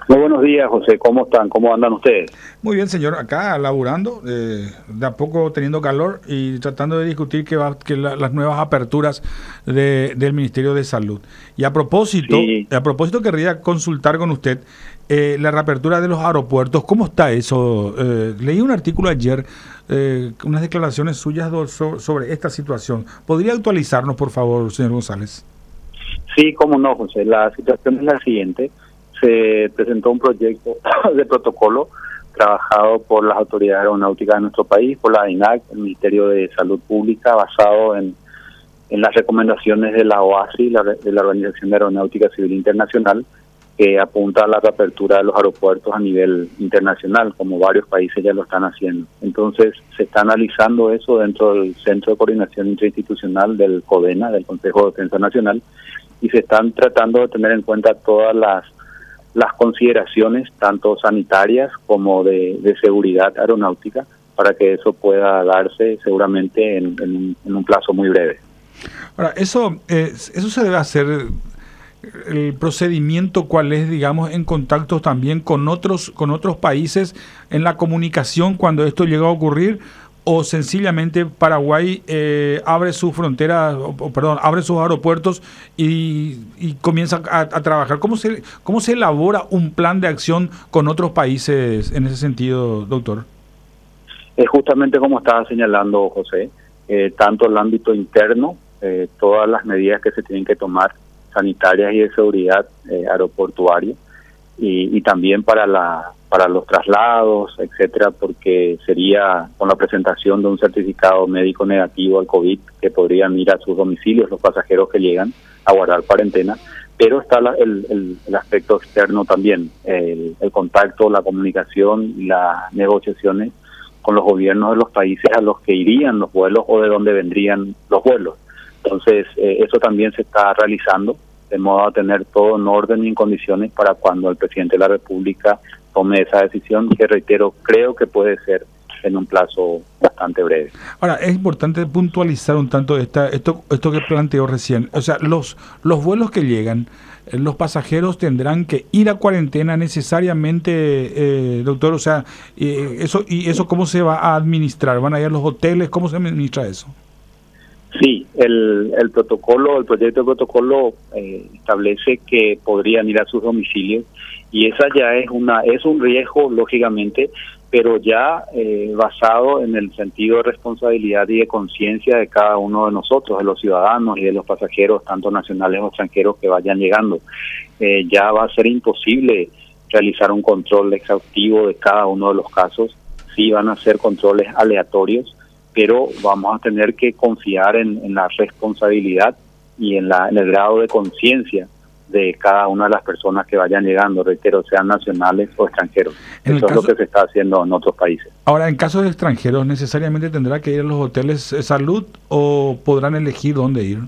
Muy buenos días, José. ¿Cómo están? ¿Cómo andan ustedes? Muy bien, señor. Acá laburando, de a poco teniendo calor y tratando de discutir las nuevas aperturas del Ministerio de Salud. Y Sí, a propósito querría consultar con usted la reapertura de los aeropuertos. ¿Cómo está eso? Leí un artículo ayer, unas declaraciones suyas sobre esta situación. ¿Podría actualizarnos, por favor, señor González? sí, cómo no, José. La situación es la siguiente. Se presentó un proyecto de protocolo trabajado por las autoridades aeronáuticas de nuestro país, por la ANAC, el Ministerio de Salud Pública, basado en las recomendaciones de la OASI, de la Organización de Aeronáutica Civil Internacional, que apunta a la reapertura de los aeropuertos a nivel internacional, como varios países ya lo están haciendo. Entonces, se está analizando eso dentro del Centro de Coordinación Interinstitucional del CODENA, del Consejo de Defensa Nacional, y se están tratando de tener en cuenta todas las consideraciones, tanto sanitarias como de seguridad aeronáutica, para que eso pueda darse seguramente en un plazo muy breve. Ahora, eso se debe hacer. El procedimiento, ¿cuál es, digamos, en contactos también con otros países en la comunicación cuando esto llega a ocurrir? ¿O sencillamente Paraguay abre sus fronteras, abre sus aeropuertos y comienza a trabajar? ¿Cómo se elabora un plan de acción con otros países en ese sentido, doctor? Es justamente como estaba señalando José, tanto el ámbito interno, todas las medidas que se tienen que tomar sanitarias y de seguridad aeroportuaria, y también para los traslados, etcétera, porque sería con la presentación de un certificado médico negativo al COVID que podrían ir a sus domicilios los pasajeros que llegan a guardar cuarentena. Pero está el aspecto externo también, el contacto, la comunicación y las negociaciones con los gobiernos de los países a los que irían los vuelos o de donde vendrían los vuelos. Entonces, eso también se está realizando, de modo a tener todo en orden y en condiciones para cuando el presidente de la República tome esa decisión, que reitero, creo que puede ser en un plazo bastante breve. Ahora, es importante puntualizar un tanto esto que planteó recién. O sea, los vuelos que llegan, los pasajeros tendrán que ir a cuarentena necesariamente, doctor. O sea, eso ¿cómo se va a administrar? ¿Van a ir a los hoteles? ¿Cómo se administra eso? Sí, el protocolo, el proyecto de protocolo establece que podrían ir a sus domicilios, y esa ya es un riesgo, lógicamente, pero ya basado en el sentido de responsabilidad y de conciencia de cada uno de nosotros, de los ciudadanos y de los pasajeros, tanto nacionales o extranjeros que vayan llegando. Ya va a ser imposible realizar un control exhaustivo de cada uno de los casos. Sí van a ser controles aleatorios, pero vamos a tener que confiar en la responsabilidad y en el grado de conciencia de cada una de las personas que vayan llegando, reitero, sean nacionales o extranjeros. Eso es lo que se está haciendo en otros países. Ahora, en caso de extranjeros, ¿necesariamente tendrá que ir a los hoteles de salud o podrán elegir dónde ir?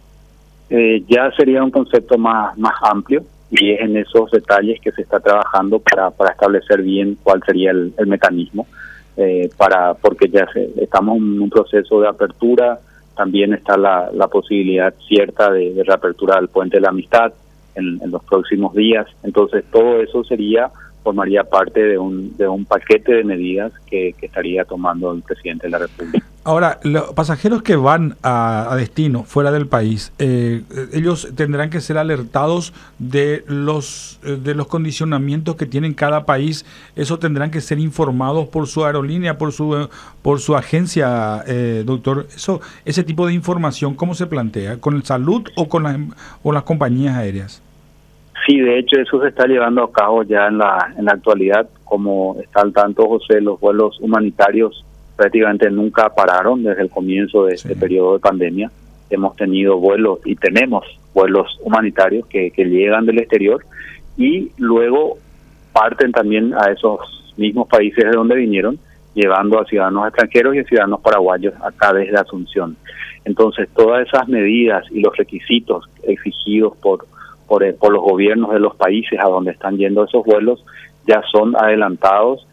Ya sería un concepto más amplio, y es en esos detalles que se está trabajando para establecer bien cuál sería el mecanismo. Porque ya estamos en un proceso de apertura. También está la posibilidad cierta de reapertura del Puente de la Amistad en los próximos días. Entonces todo eso formaría parte de un paquete de medidas que estaría tomando el presidente de la República. Ahora, los pasajeros que van a destino fuera del país, ellos tendrán que ser alertados de los condicionamientos que tiene cada país. Eso tendrán que ser informados por su aerolínea, por su agencia, doctor. Ese tipo de información, ¿cómo se plantea? ¿Con el salud o con las compañías aéreas? Sí, de hecho eso se está llevando a cabo ya en la actualidad. Como está al tanto José, los vuelos humanitarios prácticamente nunca pararon desde el comienzo de este periodo de pandemia. Hemos tenido vuelos y tenemos vuelos humanitarios que llegan del exterior y luego parten también a esos mismos países de donde vinieron, llevando a ciudadanos extranjeros y a ciudadanos paraguayos acá desde Asunción. Entonces todas esas medidas y los requisitos exigidos por los gobiernos de los países a donde están yendo esos vuelos ya son adelantados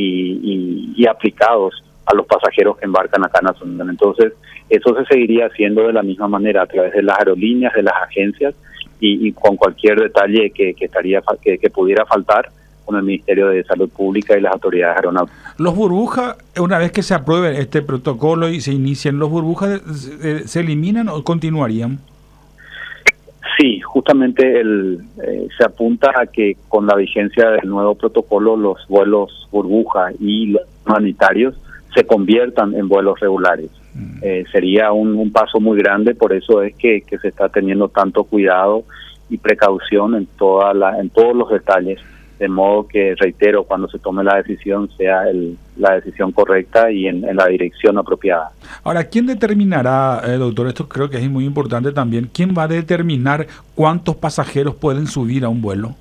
y aplicados a los pasajeros que embarcan acá en Asunción. Entonces eso se seguiría haciendo de la misma manera a través de las aerolíneas, de las agencias, y con cualquier detalle que pudiera faltar con el Ministerio de Salud Pública y las autoridades aeronáuticas. Los burbujas, una vez que se apruebe este protocolo y se inicien, ¿los burbujas se eliminan o continuarían? Sí, justamente se apunta a que con la vigencia del nuevo protocolo los vuelos burbuja y los humanitarios se conviertan en vuelos regulares. Sería un paso muy grande, por eso es que se está teniendo tanto cuidado y precaución en todos los detalles, de modo que, reitero, cuando se tome la decisión sea la decisión correcta y en la dirección apropiada. Ahora, ¿quién determinará, doctor? Esto creo que es muy importante también. ¿Quién va a determinar cuántos pasajeros pueden subir a un vuelo?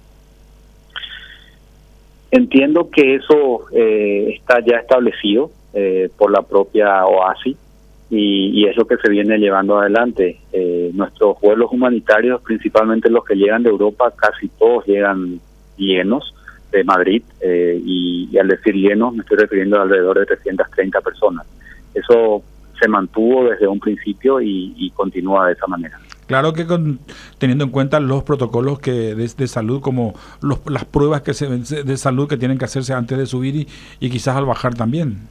Entiendo que eso está ya establecido por la propia OASI y es lo que se viene llevando adelante. Nuestros vuelos humanitarios, principalmente los que llegan de Europa, casi todos llegan llenos de Madrid, y al decir llenos me estoy refiriendo a alrededor de 330 personas. Eso se mantuvo desde un principio y continúa de esa manera. Claro que teniendo en cuenta los protocolos de salud, como las pruebas de salud que tienen que hacerse antes de subir y quizás al bajar también.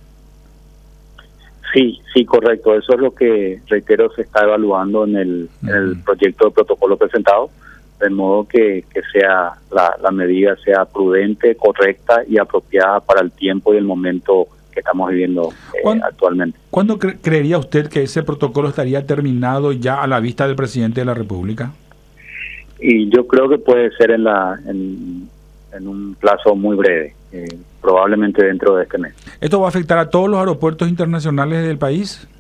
Sí, correcto. Eso es lo que, reitero, se está evaluando en el proyecto de protocolo presentado, de modo que sea la medida sea prudente, correcta y apropiada para el tiempo y el momento que estamos viviendo actualmente. ¿Cuándo creería usted que ese protocolo estaría terminado ya a la vista del presidente de la República? Y yo creo que puede ser en un plazo muy breve, probablemente dentro de este mes. ¿Esto va a afectar a todos los aeropuertos internacionales del país?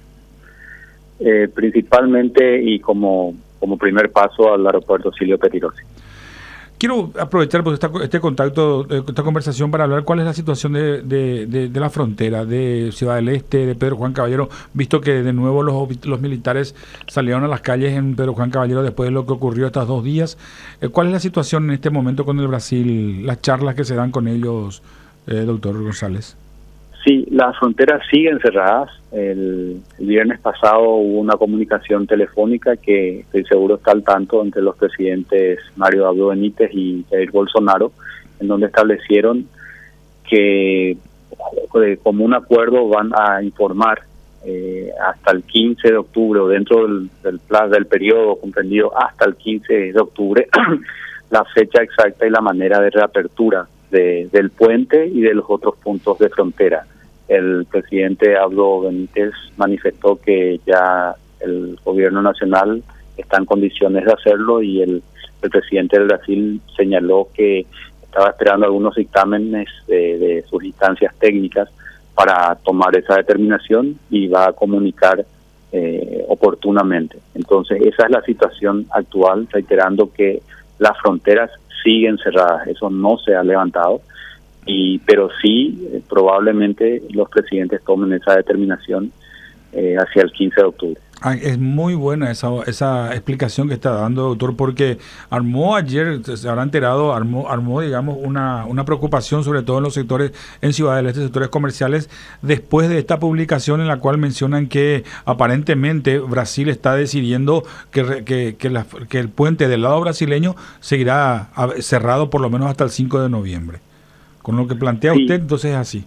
Principalmente y como primer paso al aeropuerto Silvio Pettirossi. Quiero aprovechar este contacto, esta conversación para hablar cuál es la situación de la frontera de Ciudad del Este, de Pedro Juan Caballero, visto que de nuevo los militares salieron a las calles en Pedro Juan Caballero después de lo que ocurrió estos 2 días. ¿Cuál es la situación en este momento con el Brasil, las charlas que se dan con ellos, doctor González? Sí, las fronteras siguen cerradas. El viernes pasado hubo una comunicación telefónica que estoy seguro está al tanto entre los presidentes Mario Abdo Benítez y Jair Bolsonaro, en donde establecieron que como un acuerdo van a informar hasta el 15 de octubre o dentro del periodo comprendido hasta el 15 de octubre la fecha exacta y la manera de reapertura del puente y de los otros puntos de frontera. El presidente Abdo Benítez manifestó que ya el gobierno nacional está en condiciones de hacerlo y el presidente de Brasil señaló que estaba esperando algunos dictámenes de sus instancias técnicas para tomar esa determinación y va a comunicar oportunamente. Entonces esa es la situación actual, reiterando que las fronteras siguen cerradas, eso no se ha levantado, pero sí probablemente los presidentes tomen esa determinación hacia el 15 de octubre. Es muy buena esa explicación que está dando, doctor, porque armó ayer, se habrá enterado, armó digamos, una preocupación, sobre todo en los sectores, en Ciudad del Este, sectores comerciales, después de esta publicación en la cual mencionan que aparentemente Brasil está decidiendo que el puente del lado brasileño seguirá cerrado por lo menos hasta el 5 de noviembre. Con lo que plantea usted, entonces es así.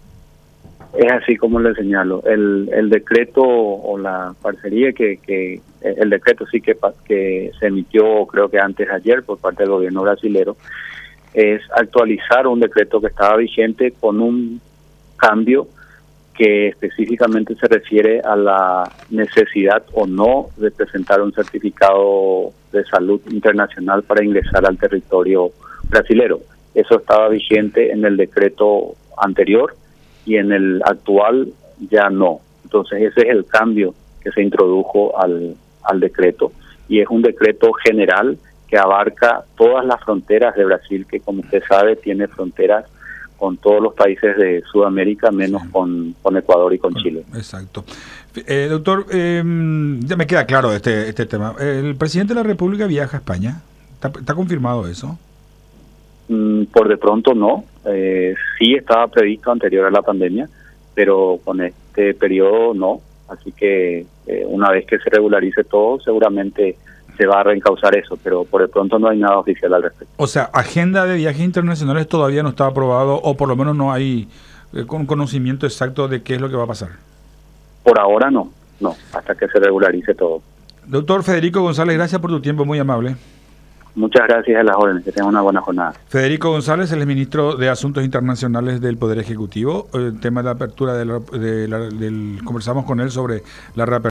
Es así como le señalo. El decreto o la parcería el decreto sí que se emitió, creo que antes de ayer, por parte del gobierno brasilero, es actualizar un decreto que estaba vigente con un cambio que específicamente se refiere a la necesidad o no de presentar un certificado de salud internacional para ingresar al territorio brasilero. Eso estaba vigente en el decreto anterior y en el actual ya no. Entonces ese es el cambio que se introdujo al decreto, y es un decreto general que abarca todas las fronteras de Brasil, que como usted sabe tiene fronteras con todos los países de Sudamérica, menos sí, con Ecuador y con Chile. Exacto. Doctor, ya me queda claro este tema. ¿El presidente de la República viaja a España? ¿Está confirmado eso? Por de pronto no. Sí estaba previsto anterior a la pandemia, pero con este periodo no. Así que una vez que se regularice todo, seguramente se va a reencauzar eso, pero por el pronto no hay nada oficial al respecto. O sea, agenda de viajes internacionales todavía no está aprobado, o por lo menos no hay con conocimiento exacto de qué es lo que va a pasar. Por ahora no, hasta que se regularice todo. Doctor Federico González, gracias por tu tiempo, muy amable. Muchas gracias a las órdenes, que tengan una buena jornada. Federico González, el ministro de Asuntos Internacionales del Poder Ejecutivo. El tema de la apertura conversamos con él sobre la reapertura.